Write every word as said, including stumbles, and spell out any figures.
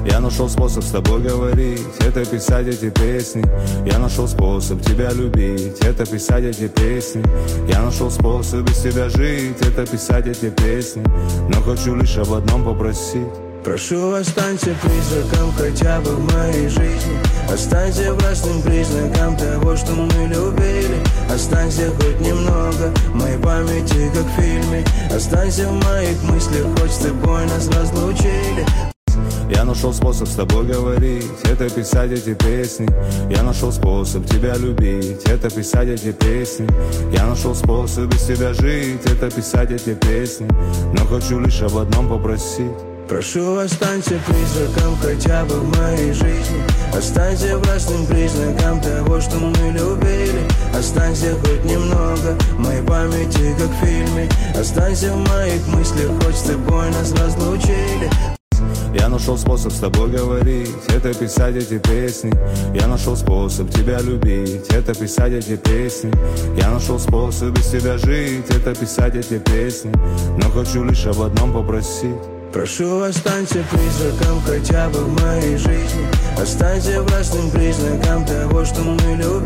Я нашел способ с тобой говорить, это писать эти песни. Я нашел способ тебя любить, это писать эти песни. Я нашел способ без тебя жить, это писать эти песни. Но хочу лишь об одном попросить. Прошу, останься призраком хотя бы в моей жизни. Останься простым признаком того, что мы любили. Останься хоть немного в моей памяти, как в фильме. Останься в моих мыслях, хоть с тобой нас разлучили. Я нашел способ с тобой говорить, это писать эти песни. Я нашел способ тебя любить, это писать эти песни. Я нашел способ без тебя жить, это писать эти песни. Но хочу лишь об одном попросить. Прошу, останься призраком хотя бы в моей жизни. Останься простым признаком того, что мы любили. Останься хоть немного в моей памяти, как в фильме. Останься в моих мыслях, хоть с тобой нас разлучили. Я нашел способ с тобой говорить, это писать эти песни. Я нашел способ тебя любить, это писать эти песни. Я нашел способ без тебя жить, это писать эти песни. Но хочу лишь об одном попросить. Прошу, останься призраком хотя бы в моей жизни. Останься простым признаком того, что мы любим.